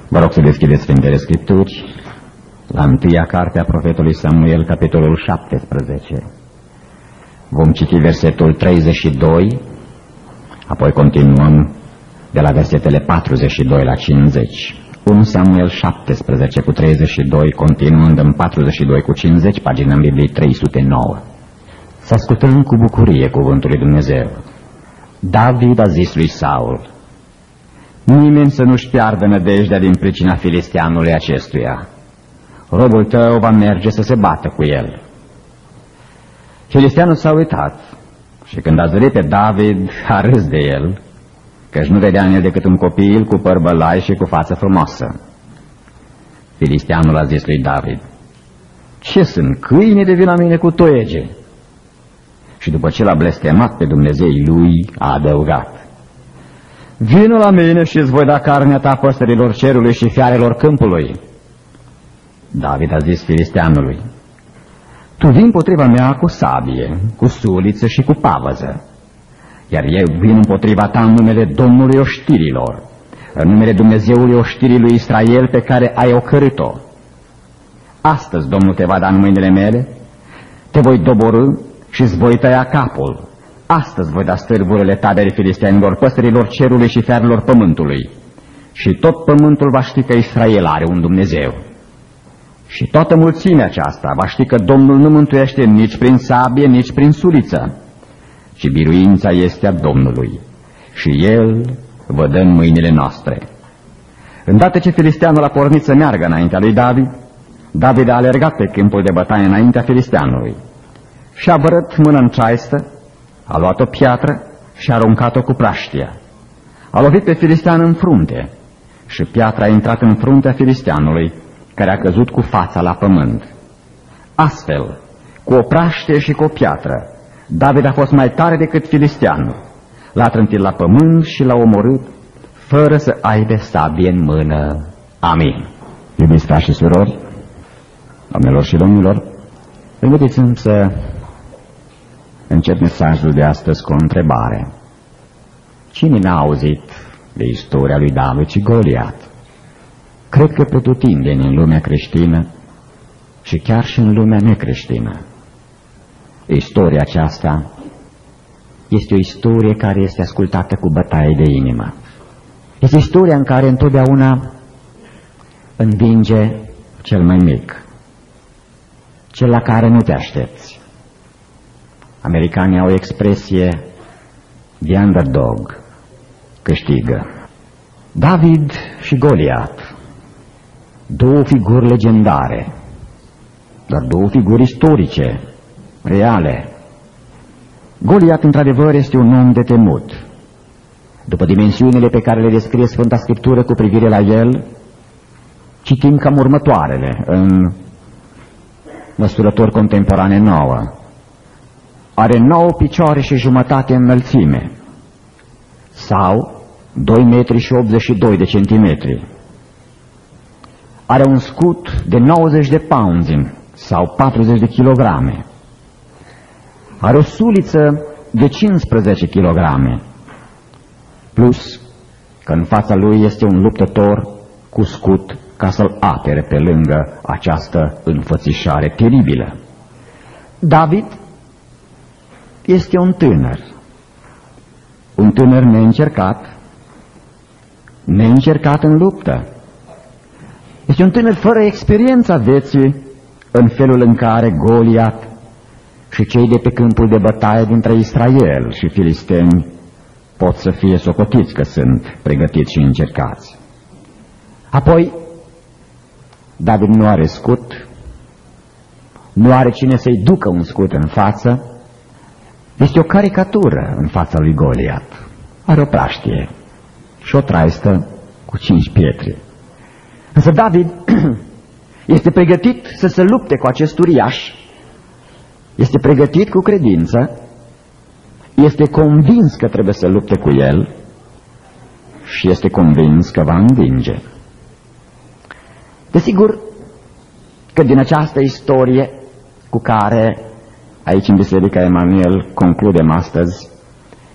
Vă rog să deschideți Sfintele Scripturi la întâia carte a profetului Samuel, capitolul 17. Vom citi versetul 32, apoi continuăm de la versetele 42 la 50. 1 Samuel 17 cu 32, continuând în 42 cu 50, pagina în Bibliei 309. Să ascultăm cu bucurie cuvântul lui Dumnezeu. David a zis lui Saul: nimeni să nu-și piardă nădejdea din pricina filisteanului acestuia. Robul tău va merge să se bată cu el. Filisteanul s-a uitat și când a zărit pe David, a râs de el, căci nu vedea în el decât un copil cu păr bălai și cu față frumoasă. Filisteanul a zis lui David: ce sunt câini de vin la mine cu toiege? Și după ce l-a blestemat pe Dumnezeii lui, a adăugat: vină la mine și îți voi da carnea ta păsărilor cerului și fiarelor câmpului. David a zis filisteanului: tu vii împotriva mea cu sabie, cu suliță și cu pavăză, iar eu vin împotriva ta în numele Domnului oștirilor, în numele Dumnezeului oștirii lui Israel pe care ai ocărât-o. Astăzi Domnul te va da în mâinile mele, te voi doborî și îți voi tăia capul. Astăzi voi da stârburile taberei filisteanilor, păsărilor cerului și fiarelor pământului. Și tot pământul va ști că Israel are un Dumnezeu. Și toată mulțimea aceasta va ști că Domnul nu mântuiește nici prin sabie, nici prin suliță, ci biruința este a Domnului și El vă dă în mâinile noastre. Îndată ce filisteanul a pornit să meargă înaintea lui David, David a alergat pe câmpul de bătaie înaintea filisteanului și a bărât mâna în ceaistă, a luat o piatră și a aruncat-o cu praștia. A lovit pe filistean în frunte și piatra a intrat în fruntea filisteanului, care a căzut cu fața la pământ. Astfel, cu o praștie și cu o piatră, David a fost mai tare decât filisteanul. L-a trântit la pământ și l-a omorât, fără să aibă sabie în mână. Amin. Iubiți frați și surori, doamnelor și domnilor, permiteți-mi să încep mesajul de astăzi cu o întrebare. Cine n-a auzit de istoria lui David și Goliat? Cred că pretutindeni în lumea creștină și chiar și în lumea necreștină. Istoria aceasta este o istorie care este ascultată cu bătaie de inimă. Este istoria în care întotdeauna învinge cel mai mic, cel la care nu te aștepți. Americanii au o expresie: the underdog câștigă. David și Goliat, două figuri legendare, dar două figuri istorice, reale. Goliat, într-adevăr, este un om de temut. După dimensiunile pe care le descrie Sfânta Scriptură cu privire la el, citim cam următoarele în măsurători contemporane nouă. Are 9 picioare și jumătate înălțime, sau 2 metri și 82 de centimetri. Are un scut de 90 de pounds sau 40 de kilograme. Are o suliță de 15 kilograme, plus că în fața lui este un luptător cu scut ca să-l apere pe lângă această înfățișare teribilă. David este un tânăr neîncercat în luptă. Este un tânăr fără experiența vieții în felul în care Goliat și cei de pe câmpul de bătaie dintre Israel și filisteni pot să fie socotiți că sunt pregătiți și încercați. Apoi, David nu are scut, nu are cine să-i ducă un scut în față. Este o caricatură în fața lui Goliat. Are o praștie și o traistă cu 5 pietre. Însă David este pregătit să se lupte cu acest uriaș, este pregătit cu credință, este convins că trebuie să lupte cu el și este convins că va învinge. Desigur că din această istorie cu care aici în Biserica Emanuel concludem astăzi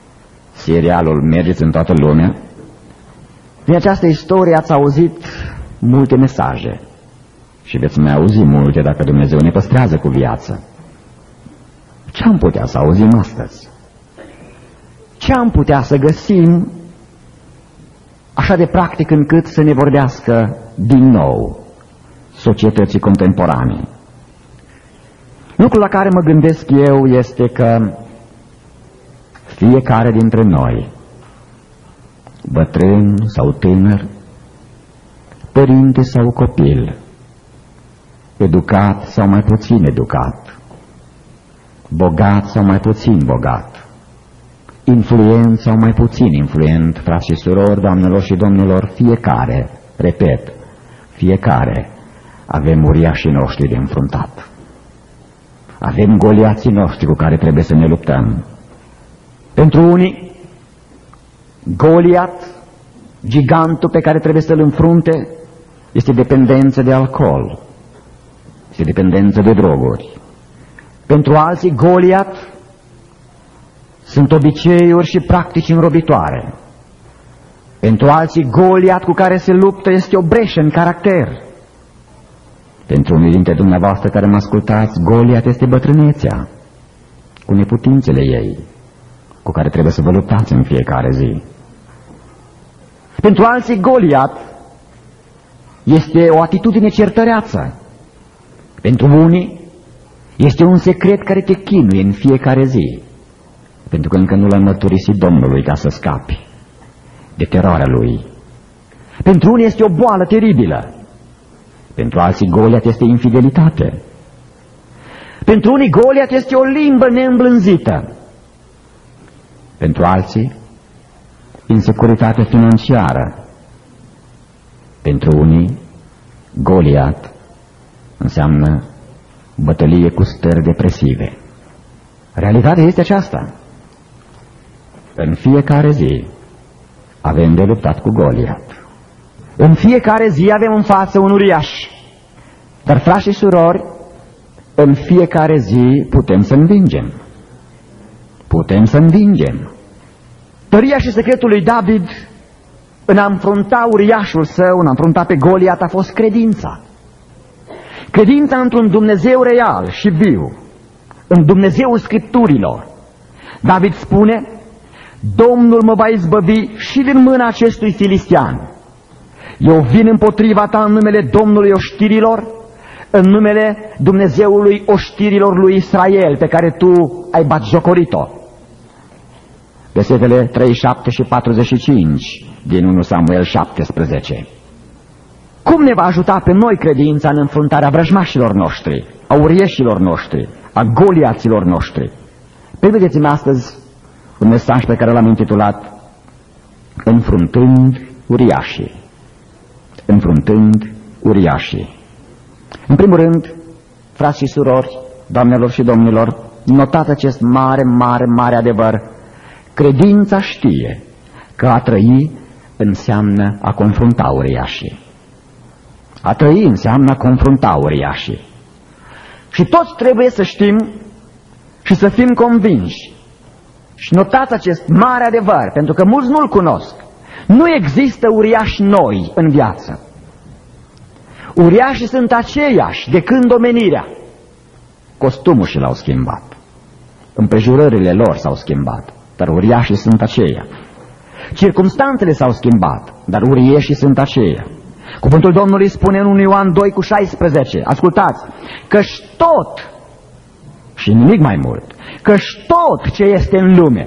serialul Mergeți în toată lumea, din această istorie ați auzit multe mesaje și veți mai auzi multe dacă Dumnezeu ne păstrează cu viață. Ce am putea să auzim astăzi? Ce am putea să găsim așa de practic încât să ne vorbească din nou societății contemporane? Lucrul la care mă gândesc eu este că fiecare dintre noi, bătrân sau tânăr, părinte sau copil, educat sau mai puțin educat, bogat sau mai puțin bogat, influent sau mai puțin influent, frați și surori, doamnelor și domnilor, fiecare, repet, fiecare avem uriașii noștri de înfruntat. Avem goliații noștri cu care trebuie să ne luptăm. Pentru unii, Goliat, gigantul pe care trebuie să-l înfrunte, este dependență de alcool, este dependență de droguri. Pentru alții, Goliat sunt obiceiuri și practici înrobitoare. Pentru alții, Goliat cu care se luptă este o breșă în caracter. Pentru unii dintre dumneavoastră care mă ascultați, Goliat este bătrânețea, cu neputințele ei, cu care trebuie să vă luptați în fiecare zi. Pentru alții, Goliat este o atitudine certăreață. Pentru unii, este un secret care te chinuie în fiecare zi, pentru că încă nu l-a mărturisit Domnului ca să scapi de teroarea lui. Pentru unii este o boală teribilă. Pentru alții, Goliat este infidelitate. Pentru unii, Goliat este o limbă neîmblânzită. Pentru alții, insecuritate financiară. Pentru unii, Goliat înseamnă bătălie cu stări depresive. Realitatea este aceasta. În fiecare zi avem de luptat cu Goliat. În fiecare zi avem în față un uriaș. Dar, frați și surori, în fiecare zi putem să învingem. Putem să învingem. Tăria și secretul lui David în a înfrunta uriașul său, în a înfrunta pe Goliat, a fost credința. Credința într-un Dumnezeu real și viu, în Dumnezeul Scripturilor. David spune: Domnul mă va izbăvi și din mâna acestui filistean. Eu vin împotriva ta în numele Domnului oștirilor, în numele Dumnezeului oștirilor lui Israel, pe care tu ai batjocorit-o. Versetele 37 și 45 din 1 Samuel 17. Cum ne va ajuta pe noi credința în înfruntarea vrăjmașilor noștri, a urieșilor noștri, a goliaților noștri? Permiteți-mi astăzi un mesaj pe care l-am intitulat Înfruntând uriașii. Înfruntând uriașii. În primul rând, frați și surori, doamnelor și domnilor, notați acest mare adevăr. Credința știe că a trăi înseamnă a confrunta uriașii. A trăi înseamnă a confrunta uriașii. Și toți trebuie să știm și să fim convinși. Și notați acest mare adevăr, pentru că mulți nu-l cunosc. Nu există uriași noi în viață. Uriașii sunt aceiași de când omenirea. Costumul și l-au schimbat. Împrejurările lor s-au schimbat, dar uriașii sunt aceia. Circumstanțele s-au schimbat, dar uriașii sunt aceia. Cuvântul Domnului spune în 1 Ioan 2:16, ascultați, căci tot, și nimic mai mult, căci tot ce este în lume,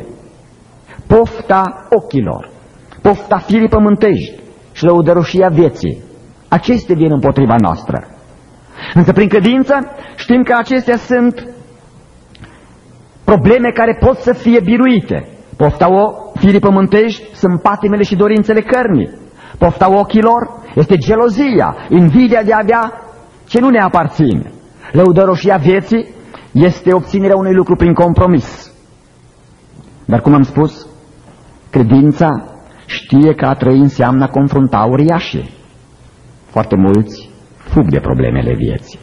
pofta ochilor, pofta firii pământești și lăudăroșia vieții, acestea vin împotriva noastră. Însă prin credință știm că acestea sunt probleme care pot să fie biruite. Pofta firii pământești sunt patimele și dorințele cărnii. Pofta ochilor este gelozia, invidia de a avea ce nu ne aparține. Lăudăroșia vieții este obținerea unui lucru prin compromis. Dar cum am spus, credința știe că a trăi înseamnă a confrunta uriașii. Foarte mulți fug de problemele vieții.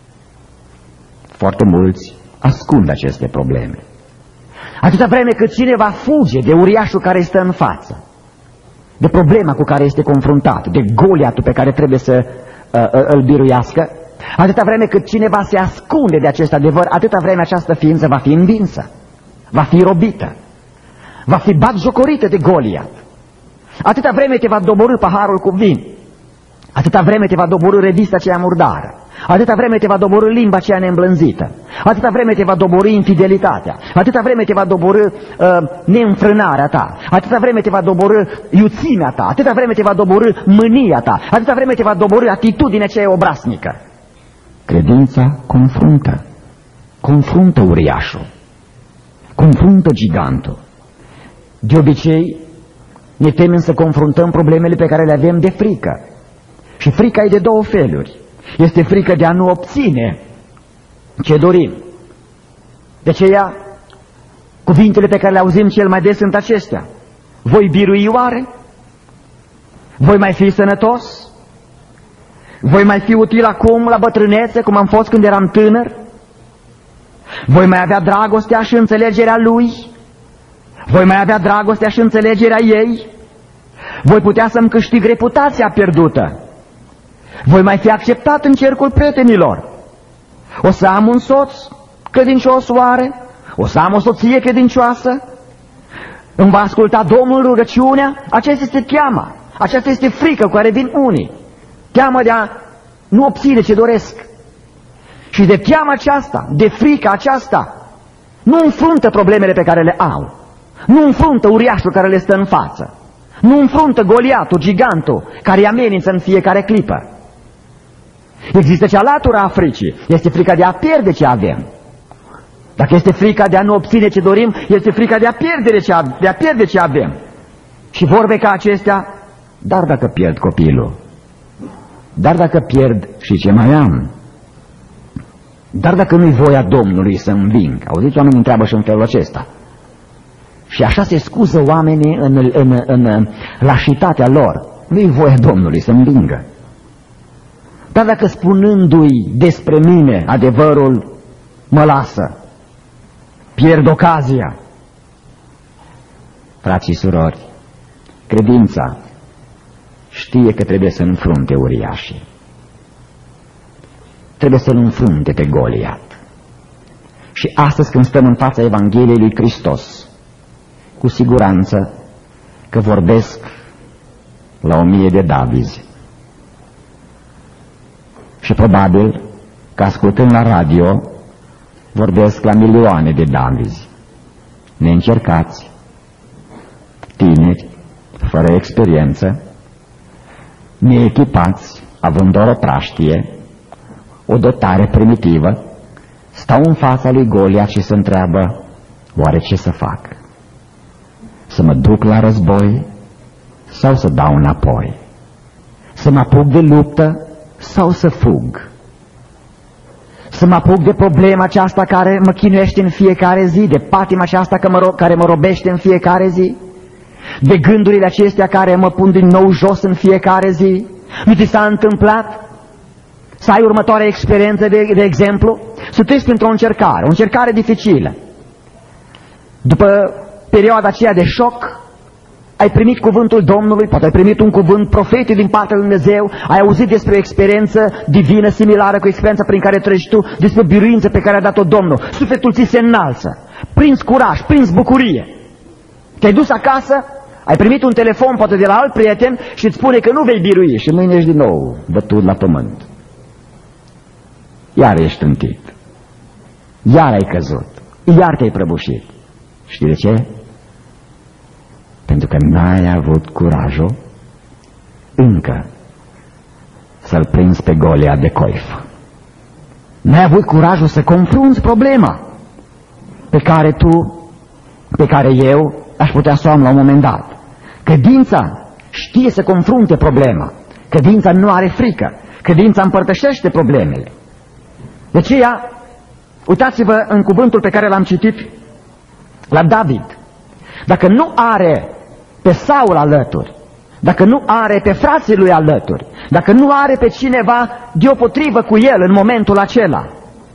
Foarte mulți ascund aceste probleme. Atâta vreme cât cineva fuge de uriașul care stă în față, de problema cu care este confruntat, de Goliatul pe care trebuie să îl biruiască, atâta vreme cât cineva se ascunde de acest adevăr, atâta vreme această ființă va fi învinsă, va fi robită, va fi batjocorită de Goliat. Atâta vreme te va doborî paharul cu vin, atâta vreme te va doborî revista aceea murdară, atâta vreme te va doborî limba aceea neîmblânzită, atâta vreme te va doborî infidelitatea, atâta vreme te va doborî neînfrânarea ta, atâta vreme te va doborî iuțimea ta, atâta vreme te va doborî mânia ta, atâta vreme te va doborî atitudinea aceea obraznică. Credința confruntă uriașul, confruntă gigantul. De obicei ne temem să confruntăm problemele pe care le avem de frică. Și frica e de două feluri. Este frică de a nu obține ce dorim. De aceea, cuvintele pe care le auzim cel mai des sunt acestea. Voi birui oare? Voi mai fi sănătos? Voi mai fi util acum la bătrânețe, cum am fost când eram tânăr? Voi mai avea dragostea și înțelegerea lui? Voi mai avea dragostea și înțelegerea ei? Voi putea să-mi câștig reputația pierdută? Voi mai fi acceptat în cercul prietenilor? O să am un soț credincios oare? O să am o soție credincioasă? Îmi va asculta Domnul rugăciunea? Aceasta este teama, aceasta este frică cu care vin unii. Teama de a nu obține ce doresc. Și de teama aceasta, de frica aceasta, nu înfruntă problemele pe care le au. Nu înfruntă uriașul care le stă în față. Nu înfruntă Goliatul, gigantul, care îi amenință în fiecare clipă. Există cealaltă a fricii. Este frica de a pierde ce avem. Dacă este frica de a nu obține ce dorim, este frica de a pierde ce avem. Și vorbe ca acestea, dar dacă pierd copilul, dar dacă pierd și ce mai am, dar dacă nu-i voia Domnului să înving. Auziți, oamenii întreabă și în felul acesta. Și așa se scuză oamenii în lașitatea lor. Nu-i voia Domnului să învingă. Dar dacă spunându-i despre mine adevărul mă lasă, pierd ocazia. Frații și surori, credința știe că trebuie să înfrunte uriașii. Trebuie să-l înfrunte pe Goliat. Și astăzi când stăm în fața Evangheliei lui Hristos, cu siguranță că vorbesc la 1000 de Davizi. Și probabil că ascultând la radio vorbesc la milioane de Davizi, neîncercați, tineri, fără experiență, neechipați, având doar o praștie, o dotare primitivă, stau în fața lui Goliat și se întreabă, oare ce să fac? Să mă duc la război sau să dau înapoi? Să mă apuc de luptă sau să fug? Să mă apuc de problema aceasta care mă chinuiește în fiecare zi, de patima aceasta care mă robește în fiecare zi, de gândurile acestea care mă pun din nou jos în fiecare zi? Nu ți s-a întâmplat să ai următoarea experiență, de exemplu, să treci printr-o încercare, o încercare dificilă. După perioada aceea de șoc, ai primit cuvântul Domnului, poate ai primit un cuvânt profetic din partea lui Dumnezeu, ai auzit despre o experiență divină similară cu experiența prin care treci tu, despre o biruință pe care a dat-o Domnul. Sufletul ți se înalță, prins curaj, prins bucurie. Te-ai dus acasă, ai primit un telefon poate de la alt prieten și îți spune că nu vei birui și mâine ești din nou bătut la pământ. Iar ești întit, iar ai căzut, iar te-ai prăbușit. Știi de ce? Pentru că n-ai avut curajul încă să-l prinzi pe Goliat de coif. N-ai avut curajul să confrunți problema pe care eu aș putea să o am la un moment dat. Credința știe să confrunte problema. Credința nu are frică. Credința împărtășește problemele. De aceea, uitați-vă în cuvântul pe care l-am citit la David. Dacă nu are pe Saul alături, dacă nu are pe frații lui alături, dacă nu are pe cineva deopotrivă cu el în momentul acela,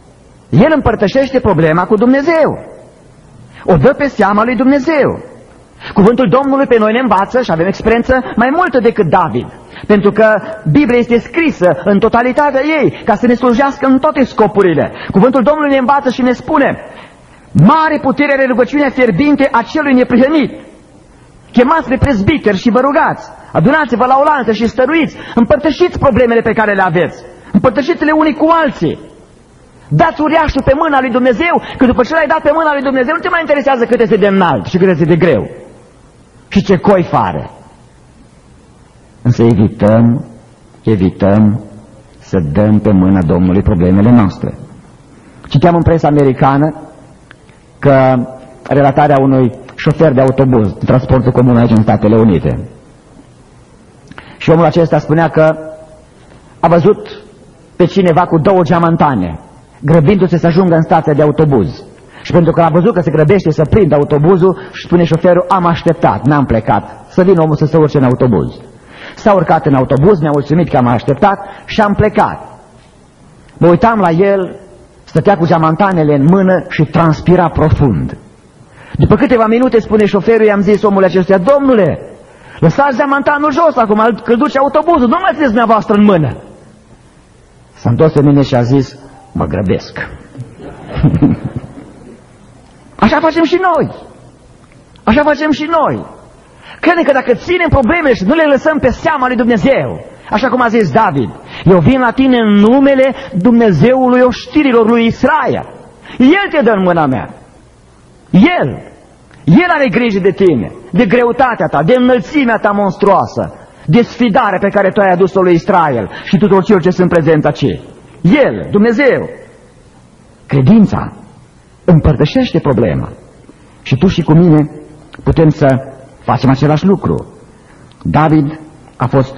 el împărtășește problema cu Dumnezeu. O dă pe seama lui Dumnezeu. Cuvântul Domnului pe noi ne învață și avem experiență mai multă decât David. Pentru că Biblia este scrisă în totalitatea ei ca să ne slujească în toate scopurile. Cuvântul Domnului ne învață și ne spune: mare putere are rugăciunea fierbinte a celui neprihănit. Chemați pe prezbiteri și vă rugați. Adunați-vă la oaltă și stăruiți. Împărtășiți problemele pe care le aveți. Împărtășiți-le unii cu alții. Dați uriașul pe mâna lui Dumnezeu, că după ce l-ai dat pe mâna lui Dumnezeu nu te mai interesează cât este de înalt și cât este de greu și ce coif are. Însă evităm să dăm pe mâna Domnului problemele noastre. Citeam în presa americană că relatarea unui șofer de autobuz, de transportul comun aici în Statele Unite. Și omul acesta spunea că a văzut pe cineva cu 2 geamantane, grăbindu-se să ajungă în stația de autobuz. Și pentru că a văzut că se grăbește să prindă autobuzul, și spune șoferul: am așteptat, n-am plecat, să vină omul să se urce în autobuz. S-a urcat în autobuz, ne-a mulțumit că am așteptat și am plecat. Mă uitam la el, stătea cu geamantanele în mână și transpira profund. După câteva minute, spune șoferul, i-am zis omul acestuia: domnule, lăsați geamantanul jos acum, că-l duce autobuzul, nu mai țineți dumneavoastră în mână. S-a întors pe mine și a zis: mă grăbesc. Așa facem și noi. Așa facem și noi. Crede că dacă ținem problemele și nu le lăsăm pe seama lui Dumnezeu, așa cum a zis David: eu vin la tine în numele Dumnezeului oștirilor lui Israel. El te dă în mâna mea. El are grijă de tine, de greutatea ta, de înălțimea ta monstruoasă, de sfidare pe care tu ai adus-o lui Israel și tuturor celor ce sunt prezenți aici. El, Dumnezeu. Credința împărtășește problema. Și tu și cu mine putem să facem același lucru. David a fost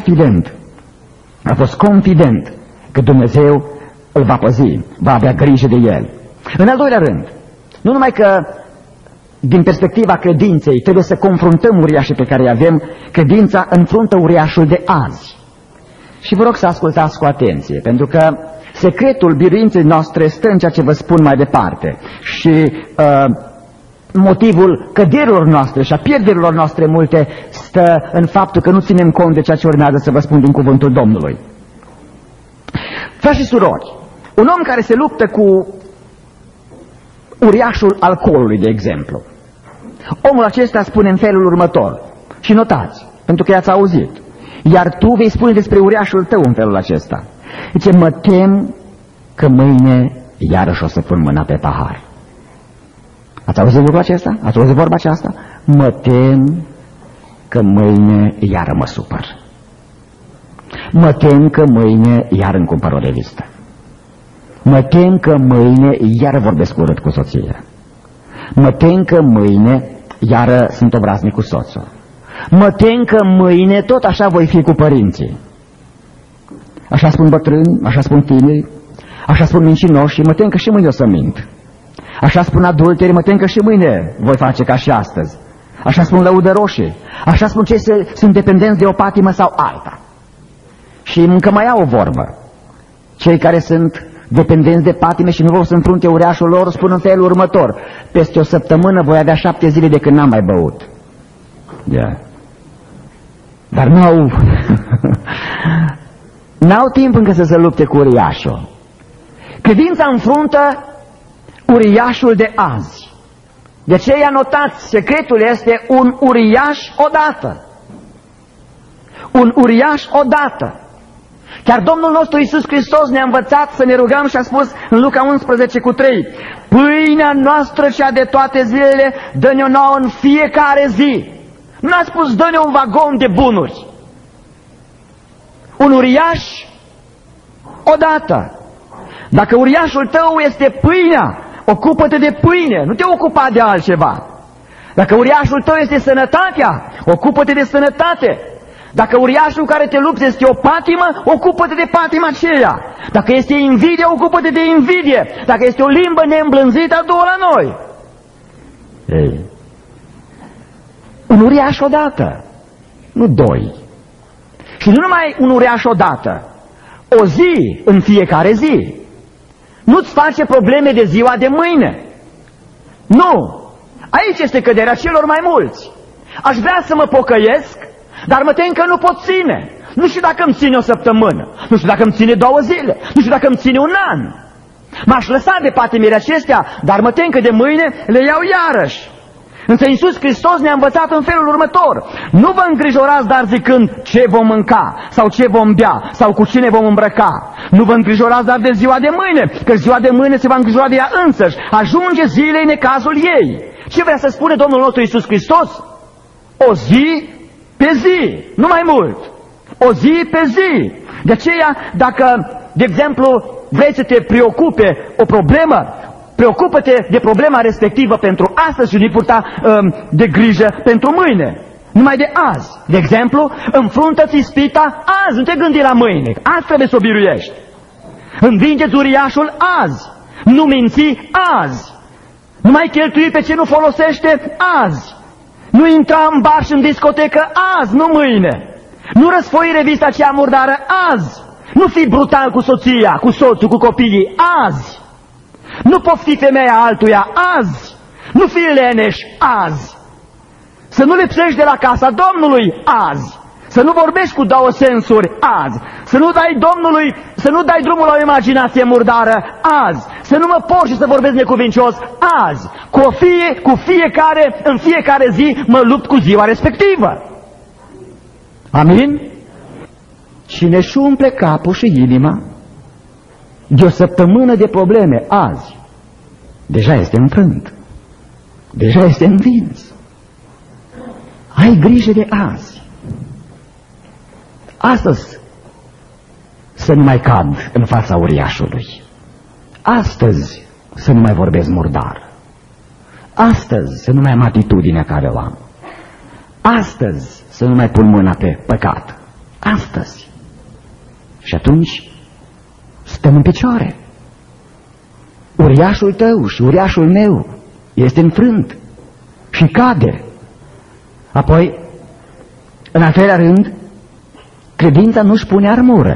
confident că Dumnezeu îl va păzi, va avea grijă de el. În al doilea rând, nu numai că din perspectiva credinței trebuie să confruntăm uriașii pe care îi avem, credința înfruntă uriașul de azi. Și vă rog să ascultați cu atenție, pentru că secretul biruinței noastre stă în ceea ce vă spun mai departe. Și motivul căderilor noastre și a pierderilor noastre multe stă în faptul că nu ținem cont de ceea ce urmează să vă spun din cuvântul Domnului. Frați și surori, un om care se luptă cu uriașul alcoolului, de exemplu, omul acesta spune în felul următor, și notați, pentru că i-ați auzit: iar tu vei spune despre uriașul tău în felul acesta. Zice: mă tem că mâine iarăși o să pun mâna pe pahar. Ați auzit lucrul acesta? Ați auzit vorba aceasta? Mă tem că mâine iară mă supăr. Mă tem că mâine iară îmi cumpăr o revistă. Mă tem că mâine iară vorbesc urât cu soția. Mă tem că mâine iară sunt obraznic cu soțul. Mă tem că mâine tot așa voi fi cu părinții. Așa spun bătrâni, așa spun tineri, așa spun mincinoși și mă tem că și mâine o să mint. Așa spun adulteri, mă tem că și mâine voi face ca și astăzi. Așa spun lăudăroșii, așa spun cei ce sunt dependenți de o patimă sau alta. Și încă mai au o vorbă. Cei care sunt dependenți de patime și nu vor să înfrunte uriașul lor spun în felul următor: peste o săptămână voi avea 7 zile de când n-am mai băut. Yeah. Dar n-au timp încă să se lupte cu uriașul. Credința înfruntă uriașul de azi. De aceea notați, secretul este un uriaș odată. Un uriaș odată. Chiar Domnul nostru Iisus Hristos ne-a învățat să ne rugăm și a spus în Luca 11:3: pâinea noastră cea de toate zilele dă-ne-o nouă în fiecare zi. Nu a spus dă-ne un vagon de bunuri. Un uriaș odată. Dacă uriașul tău este pâinea, ocupă-te de pâine, nu te ocupa de altceva. Dacă uriașul tău este sănătatea, ocupă-te de sănătate. Dacă uriașul care te lupți este o patimă, ocupă-te de patima aceea. Dacă este invidie, ocupă-te de invidie. Dacă este o limbă neîmblânzită, adu-o la noi. Ei. Un uriaș odată, nu 2. Și nu numai un uriaș odată, o zi în fiecare zi. Nu-ți face probleme de ziua de mâine. Nu. Aici este căderea celor mai mulți. Aș vrea să mă pocăiesc, dar mă tem că nu pot ține. Nu știu dacă îmi ține o săptămână, nu știu dacă îmi ține 2 zile, nu știu dacă îmi ține un an. M-aș lăsa de patimile acestea, dar mă tem că de mâine le iau iarăși. Însă Iisus Hristos ne-a învățat în felul următor: nu vă îngrijorați dar zicând ce vom mânca, sau ce vom bea, sau cu cine vom îmbrăca. Nu vă îngrijorați dar de ziua de mâine, că ziua de mâine se va îngrijora de ea însăși. Ajunge zilei necazul ei. Ce vrea să spune Domnul nostru Iisus Hristos? O zi pe zi, nu mai mult. O zi pe zi. De aceea, dacă, de exemplu, vrei să te preocupe o problemă, preocupă-te de problema respectivă pentru astăzi și nu-i purta de grijă pentru mâine. Numai de azi. De exemplu, înfruntă-ți ispita azi, nu te gândi la mâine. Azi trebuie să o biruiești. Învinge-ți uriașul azi. Nu minți azi. Nu mai cheltui pe ce nu folosește azi. Nu intra în bar și în discotecă azi, nu mâine. Nu răsfoi revista cea murdară azi. Nu fi brutal cu soția, cu soțul, cu copiii azi. Nu pofti femeia altuia azi. Nu fi leneș azi. Să nu lipsești de la casa Domnului azi. Să nu vorbești cu 2 sensuri azi. Să nu dai Domnului, să nu dai drumul la o imaginație murdară azi. Să nu mă porți și să vorbesc necuvincios azi. În fiecare zi mă lupt cu ziua respectivă. Amin? Cine își umple capul și inima de o săptămână de probleme azi, deja este înfrânt, deja este învins. Ai grijă de azi. Astăzi să nu mai cad în fața uriașului. Astăzi să nu mai vorbesc murdar. Astăzi să nu mai am atitudinea care o am. Astăzi să nu mai pun mâna pe păcat. Astăzi. Și atunci stăm în picioare. Uriașul tău și uriașul meu este înfrânt și cade. Apoi, în al treilea rând, credința nu-și pune armură.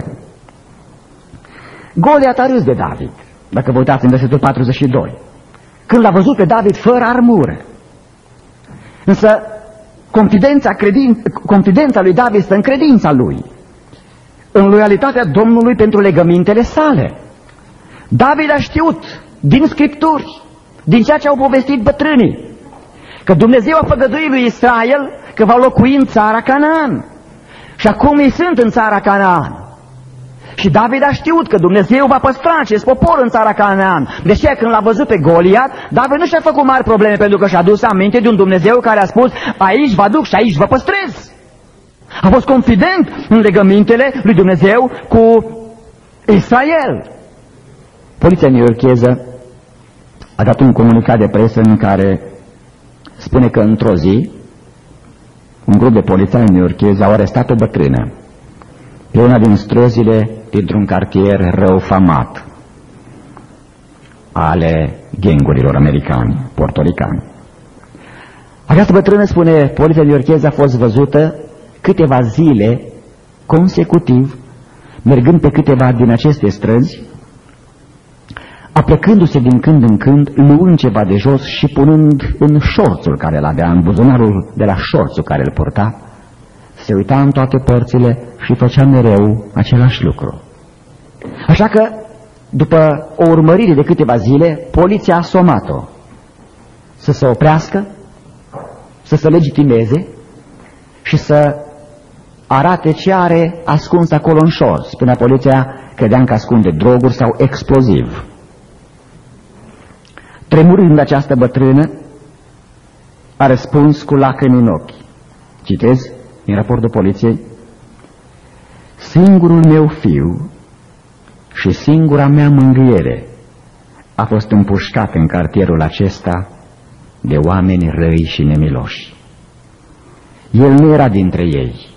Goliat a râs de David, dacă vă uitați în versetul 42, când l-a văzut pe David fără armură. Însă, confidența lui David stă în credința lui, în loialitatea Domnului pentru legămintele sale. David a știut din Scripturi, din ceea ce au povestit bătrânii, că Dumnezeu a făgăduit lui Israel că va locui în țara Canaan. Și acum ei sunt în țara Canaan. Și David a știut că Dumnezeu va păstra acest popor în țara Canaan. De aceea când l-a văzut pe Goliat, David nu și-a făcut mari probleme, pentru că și-a adus aminte de un Dumnezeu care a spus: aici vă duc și aici vă păstrez. A fost confident în legămintele lui Dumnezeu cu Israel. Poliția newyorkeză a dat un comunicat de presă în care spune că într-o zi un grup de polițieni newyorkezi au arestat o bătrână pe una din străzile dintr-un cartier răufamat ale gangurilor americani, portoricani. Această bătrână, spune poliția newyorkeză, a fost văzută câteva zile consecutiv, mergând pe câteva din aceste străzi, aplecându-se din când în când, luând ceva de jos și punând în șorțul care îl avea, în buzunarul de la șorțul care îl purta, se uita în toate părțile și făcea mereu același lucru. Așa că, după o urmărire de câteva zile, poliția a somat-o să se oprească, să se legitimeze și să arate ce are ascuns acolo în șorț. Spunea poliția, credeam că ascunde droguri sau exploziv. Tremurând, această bătrână a răspuns cu lacrimi în ochi. Citez din raportul poliției: singurul meu fiu și singura mea mângâiere a fost împușcat în cartierul acesta de oameni răi și nemiloși. El nu era dintre ei.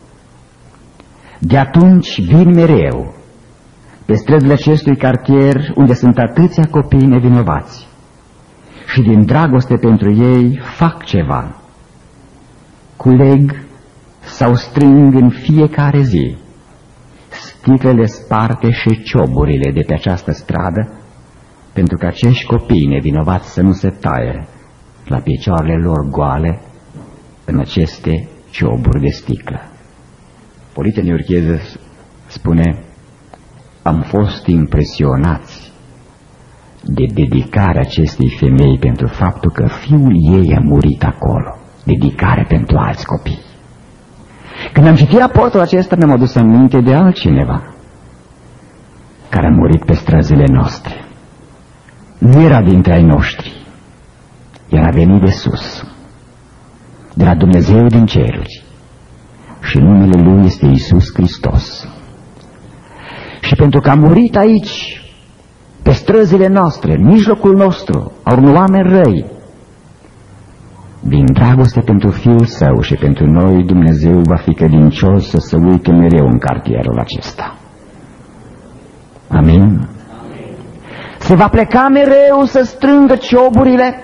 De atunci vin mereu pe străzile acestui cartier unde sunt atâția copii nevinovați și din dragoste pentru ei fac ceva. Culeg sau strâng în fiecare zi sticlele sparte și cioburile de pe această stradă, pentru că acești copii nevinovați să nu se taie la picioarele lor goale în aceste cioburi de sticlă. Polite Neurcheză spune: am fost impresionați de dedicarea acestei femei pentru faptul că fiul ei a murit acolo. Dedicare pentru alți copii. Când am citit raportul acesta, mi-am adus aminte de altcineva care a murit pe străzile noastre. Nu era dintre ai noștri, era venit de sus, de la Dumnezeu din ceruri, și numele Lui este Iisus Hristos. Și pentru că a murit aici, pe străzile noastre, în mijlocul nostru, a unor oameni răi, din dragoste pentru Fiul Său și pentru noi, Dumnezeu va fi credincios să se uite mereu în cartierul acesta. Amin? Se va pleca mereu să strângă cioburile,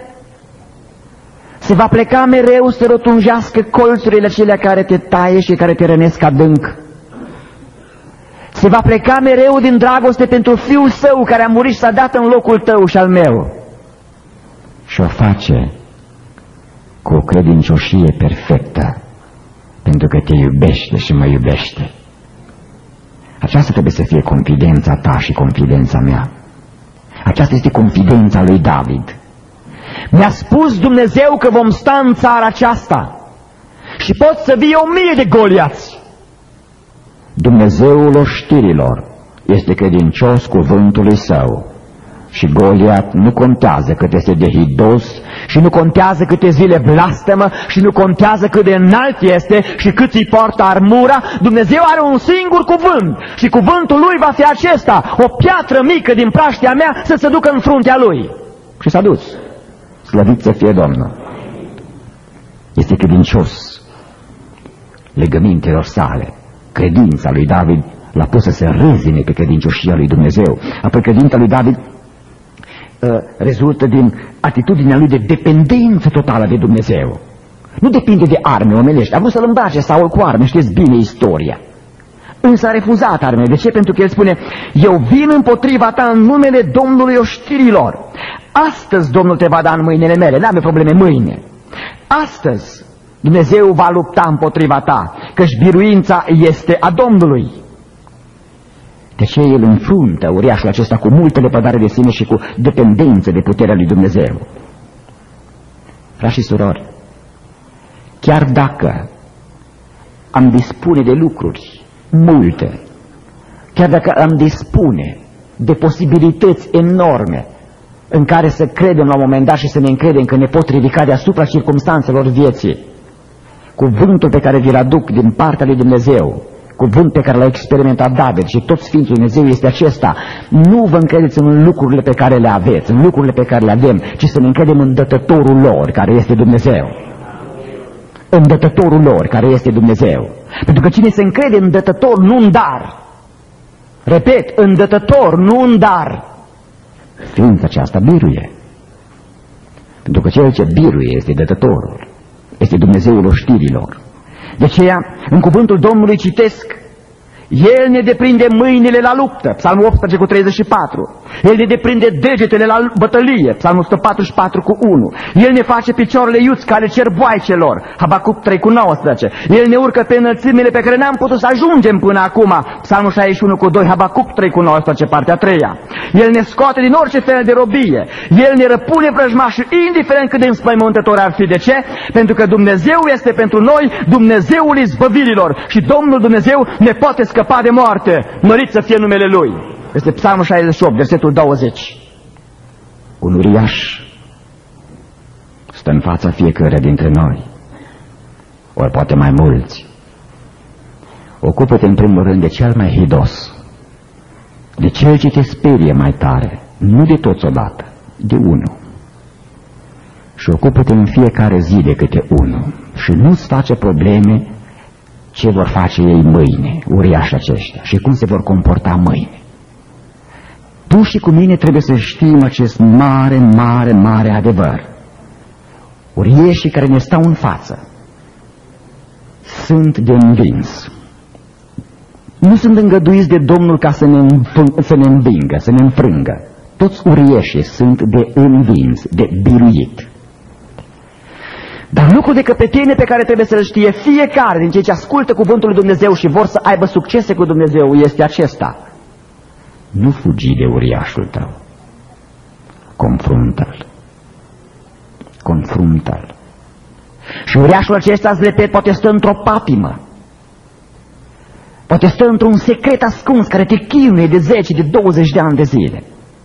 se va pleca mereu să rotunjească colțurile acelea care te taie și care te rănesc adânc. Se va pleca mereu din dragoste pentru Fiul Său care a murit și s-a dat în locul tău și al meu. Și o face cu o credincioșie perfectă, pentru că te iubește și mă iubește. Aceasta trebuie să fie confidența ta și confidența mea. Aceasta este confidența lui David. Mi-a spus Dumnezeu că vom sta în țara aceasta și pot să vie 1000 de Goliați. Dumnezeul oștirilor este credincios cuvântului Său. Și Goliat nu contează cât este de hidos, și nu contează câte zile blastămă, și nu contează cât de înalt este și cât îi poartă armura. Dumnezeu are un singur cuvânt și cuvântul Lui va fi acesta: o piatră mică din praștia mea să se ducă în fruntea Lui. Și s-a dus. Slăvit să fie Domnul. Este credincios legămintelor sale. Credința lui David l-a pus să se rezine pe credincioșia lui Dumnezeu. Apoi credința lui David rezultă din atitudinea lui de dependență totală de Dumnezeu. Nu depinde de arme omenești. A vrut să-l îmbrace Saul cu arme, știți bine istoria. Însă a refuzat armele. De ce? Pentru că el spune: eu vin împotriva ta în numele Domnului oștirilor. Astăzi Domnul te va da în mâinile mele. N-am probleme mâine. Astăzi Dumnezeu va lupta împotriva ta, căci biruința este a Domnului. De ce el înfruntă uriașul acesta cu multă lepădare de sine și cu dependență de puterea lui Dumnezeu? Frați și surori, chiar dacă am dispune de lucruri multe, chiar dacă am dispune de posibilități enorme în care să credem la un moment dat și să ne încredem că ne pot ridica deasupra circumstanțelor vieții, cuvântul pe care vi-l aduc din partea lui Dumnezeu, cuvânt pe care l-a experimentat David și tot Sfințul Dumnezeu este acesta: nu vă încredeți în lucrurile pe care le aveți, în lucrurile pe care le avem, ci să ne încredem în Dătătorul lor, care este Dumnezeu. În Dătătorul lor, care este Dumnezeu. Pentru că cine se încrede în Dătător, nu în dar. Repet, în Dătător, nu în dar. Ființa aceasta biruie. Pentru că cel ce biruie este Dătătorul, este Dumnezeul oștirilor. De aceea, în cuvântul Domnului citesc: El ne deprinde mâinile la luptă, Psalmul 18:34. El ne deprinde degetele la bătălie, Psalmul 144:1. El ne face picioarele iuți care cer boaicelor, Habacuc 3:19. El ne urcă pe înălțimile pe care n-am putut să ajungem până acum, Psalmul 61:2, Habacuc 3:19, partea 3-a. El ne scoate din orice fel de robie. El ne răpune vrăjmașul, indiferent cât de înspăimântător ar fi. De ce? Pentru că Dumnezeu este pentru noi Dumnezeul izbăvirilor și Domnul Dumnezeu ne poate scăpa de moarte. Mărit să fie numele Lui. Este Psalmul 68, versetul 20. Un uriaș stă în fața fiecăruia dintre noi, ori poate mai mulți. Ocupă-te în primul rând de cel mai hidos, de cel ce te sperie mai tare, nu de toți odată, de unul. Și ocupă-te în fiecare zi de câte unul și nu-ți face probleme ce vor face ei mâine, uriașii aceștia, și cum se vor comporta mâine. Tu și cu mine trebuie să știm acest mare, mare, mare adevăr. Uriașii care ne stau în față sunt de învins. Nu sunt îngăduiți de Domnul ca să ne învingă, să ne înfrângă. Toți uriașii sunt de învins, de biruit. Dar lucrul de căpetenie pe care trebuie să-l știe fiecare din cei ce ascultă cuvântul lui Dumnezeu și vor să aibă succese cu Dumnezeu este acesta: nu fugi de uriașul tău, confruntă-l. Confruntă-l. Și uriașul acesta, îți repet, poate stă într-o patimă, poate stă într-un secret ascuns care te chinuie de 10, de 20 de ani de zile.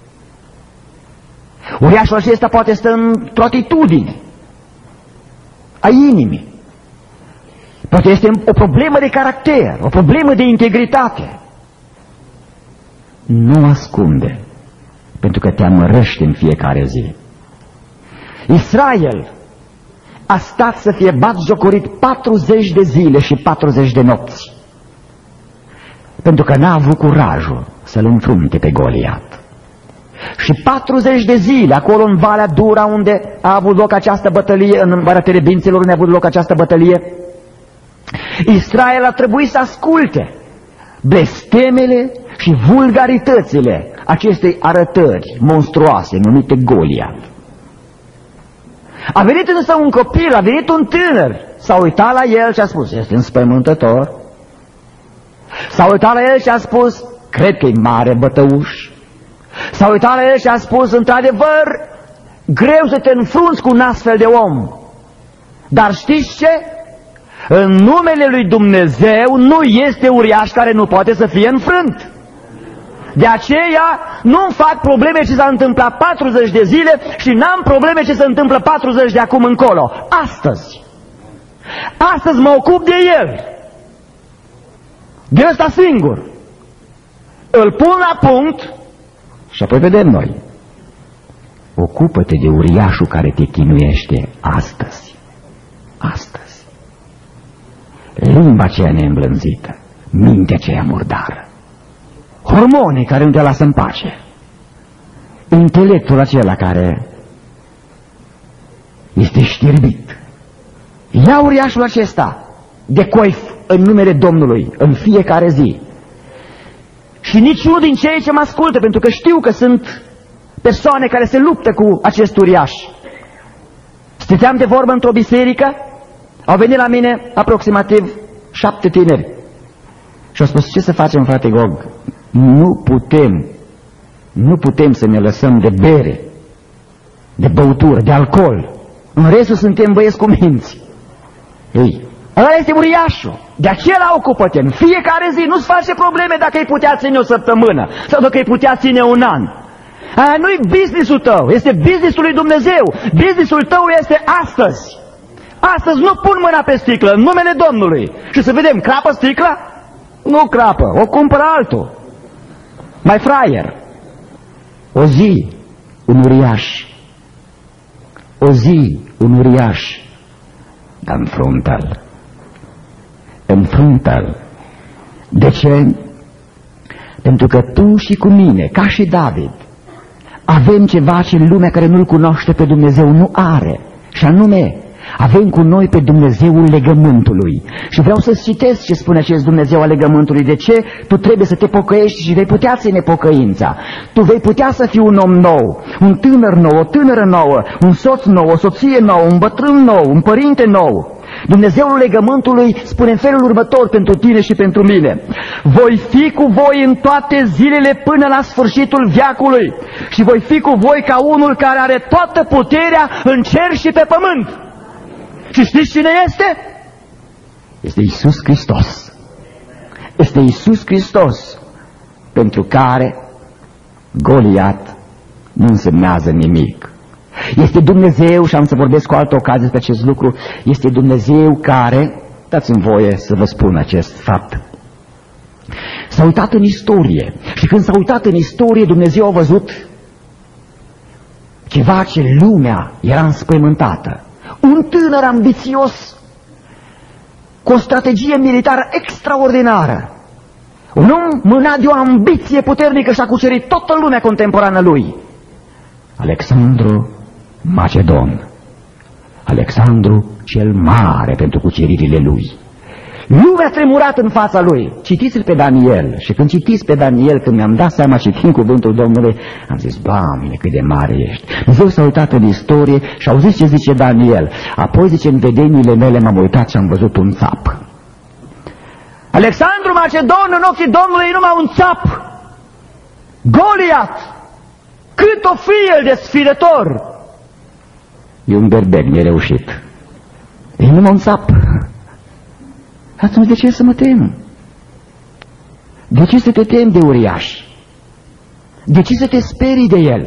Uriașul acesta poate stă într-o atitudine a inimii. Poate este o problemă de caracter, o problemă de integritate. Nu ascunde, pentru că te amărăște în fiecare zi. Israel a stat să fie batjocorit 40 de zile și 40 de nopți, pentru că n-a avut curajul să-l înfrunte pe Goliat. Și 40 de zile, acolo în Valea Dura, unde a avut loc această bătălie, în Valea Terebinților, unde a avut loc această bătălie, Israel a trebuit să asculte blestemele și vulgaritățile acestei arătări monstruoase numite Goliat. A venit însă un copil, a venit un tânăr, s-a uitat la el și a spus: este înspăimântător. S-a uitat la el și a spus: cred că e mare bătăuș. S-a uitat la el și a spus: într-adevăr, greu să te înfrunți cu un astfel de om. Dar știți ce? În numele lui Dumnezeu nu este uriaș care nu poate să fie înfrânt. De aceea nu-mi fac probleme ce s-a întâmplat 40 de zile și n-am probleme ce se întâmplă 40 de acum încolo. Astăzi mă ocup de el. De ăsta singur. Îl pun la punct și apoi vedem noi. Ocupă-te de uriașul care te chinuiește astăzi. Astăzi. Limba aceea neîmblânzită, mintea aceea murdară, hormonii care nu te lasă în pace, intelectul acela care este știrbit. Ia uriașul acesta de coif în numele Domnului în fiecare zi. Și niciunul din cei ce mă ascultă, pentru că știu că sunt persoane care se luptă cu acest uriaș. Stăteam de vorbă într-o biserică, au venit la mine aproximativ 7 tineri și au spus: ce să facem, frate Gog? Nu putem să ne lăsăm de bere, de băutură, de alcool. În restul suntem băieți cu minți. Ei, ăla este uriașul. De acela ocupă-te în fiecare zi. Nu-ți face probleme dacă îi putea ține o săptămână sau dacă îi putea ține un an. Aia nu-i business-ul tău, este business-ul lui Dumnezeu. Business-ul tău este astăzi. Astăzi nu pun mâna pe sticlă în numele Domnului și să vedem, crapă sticla? Nu crapă, o cumpără altul. Mai fraier. O zi, un uriaș. O zi, un uriaș. Dar înfruntă-l. Înfruntă-l. De ce? Pentru că tu și cu mine, ca și David, avem ceva ce lumea care nu-L cunoaște pe Dumnezeu nu are. Și anume, avem cu noi pe Dumnezeul legământului. Și vreau să citesc ce spune acest Dumnezeu al legământului. De ce? Tu trebuie să te pocăiești și vei putea ține pocăința. Tu vei putea să fii un om nou, un tânăr nou, o tânără nouă, un soț nou, o soție nouă, un bătrân nou, un părinte nou. Dumnezeul legământului spune în felul următor pentru tine și pentru mine: voi fi cu voi în toate zilele până la sfârșitul veacului și voi fi cu voi ca unul care are toată puterea în cer și pe pământ. Și știți cine este? Este Iisus Hristos. Este Iisus Hristos, pentru care Goliat nu însemnează nimic. Este Dumnezeu, și am să vorbesc cu altă ocazie despre acest lucru, este Dumnezeu care, dați-mi voie să vă spun acest fapt, s-a uitat în istorie. Și când s-a uitat în istorie, Dumnezeu a văzut ceva ce lumea era înspăimântată. Un tânăr ambițios, cu o strategie militară extraordinară, un om mânat de o ambiție puternică și a cucerit toată lumea contemporană lui. Alexandru Macedon, Alexandru cel Mare pentru cuceririle lui. Lumea a tremurat în fața lui. Citiți-l pe Daniel. Și când citiți pe Daniel, când mi-am dat seama citind cuvântul Domnului, am zis, Doamne, cât de mare ești. Dumnezeu s-a uitat în istorie și au zis ce zice Daniel. Apoi zice, în vedeniile mele m-am uitat și am văzut un țap. Alexandru Macedon, în ochii Domnului, e numai un țap. Goliat, cât o fi el de sfidător, e un berbec nereușit. E numai un țap. Atunci de ce să mă tem? De ce să te temi de uriaș? De ce să te sperii de el?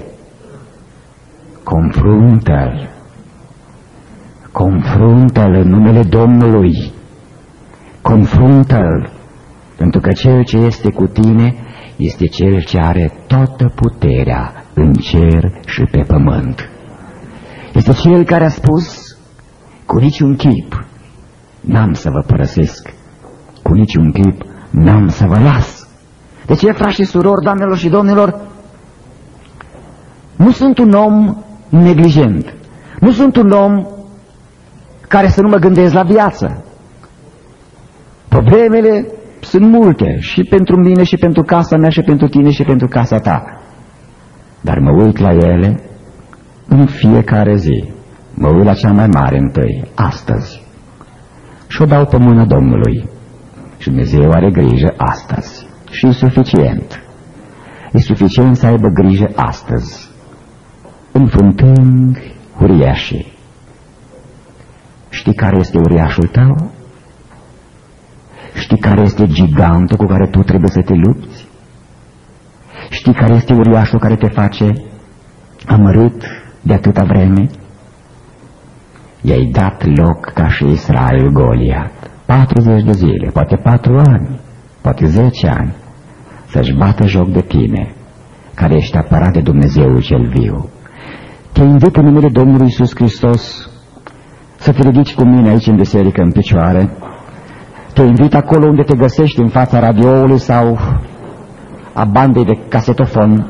Confruntă-l. Confruntă-l în numele Domnului. Confruntă-l, pentru că cel ce este cu tine este cel ce are toată puterea în cer și pe pământ. Este cel care a spus, cu niciun chip n-am să vă părăsesc, cu niciun chip n-am să vă las. De ce, frați și surori, doamnelor și domnilor, nu sunt un om neglijent, nu sunt un om care să nu mă gândesc la viață. Problemele sunt multe, și pentru mine, și pentru casa mea, și pentru tine, și pentru casa ta. Dar mă uit la ele în fiecare zi. Mă uit la cea mai mare întâi, astăzi. Și o dau pe mâna Domnului. Și Dumnezeu are grijă astăzi. Și e suficient. E suficient să aibă grijă astăzi, înfruntând uriașii. Știi care este uriașul tău? Știi care este gigantul cu care tu trebuie să te lupți? Știi care este uriașul care te face amărât de atâta vreme? I-ai dat loc ca și Israel Goliat, 40 de zile, poate 4 ani, poate 10 ani, să-și bată joc de tine, care ești apărat de Dumnezeu cel viu. Te invit în numele Domnului Iisus Hristos să te ridici cu mine aici în biserică în picioare. Te invit acolo unde te găsești, în fața radioului sau a bandei de casetofon.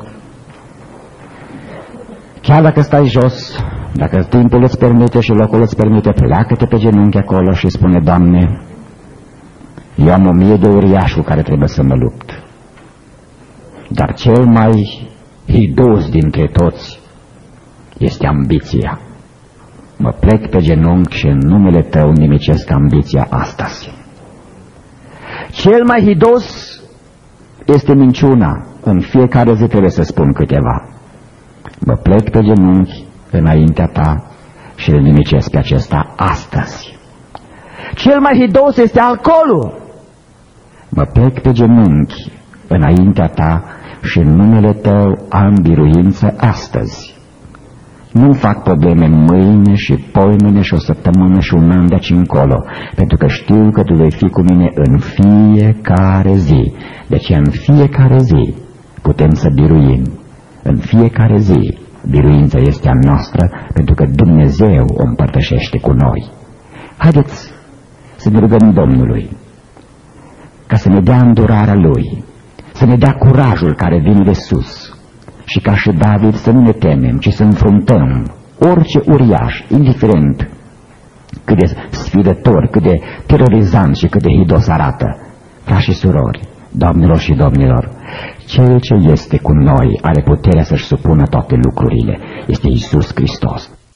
Chiar dacă stai jos, dacă timpul îți permite și locul îți permite, pleacă-te pe genunchi acolo și spune, Doamne, eu am 1000 de uriași cu care trebuie să mă lupt. Dar cel mai hidos dintre toți este ambiția. Mă plec pe genunchi și în numele Tău nimicesc ambiția astăzi. Cel mai hidos este minciuna. În fiecare zi trebuie să spun câteva. Mă plec pe genunchi înaintea Ta și îl nimicesc pe acesta astăzi. Cel mai hidos este alcoolul. Mă plec pe genunchi înaintea Ta și în numele Tău am biruință astăzi. Nu fac probleme mâine și poimâine și o săptămână și un an de aici încolo, pentru că știu că Tu vei fi cu mine în fiecare zi. Deci în fiecare zi putem să biruim. În fiecare zi biruința este a noastră, pentru că Dumnezeu o împărtășește cu noi. Haideți să ne rugăm Domnului ca să ne dea îndurarea Lui, să ne dea curajul care vine de sus, și ca și David să nu ne temem, ci să înfruntăm orice uriaș, indiferent cât de sfidător, cât de terorizant și cât de hidos arată. Frați și surori, doamnelor și domnilor, cel ce este cu noi are puterea să-și supună toate lucrurile. Este Iisus Hristos.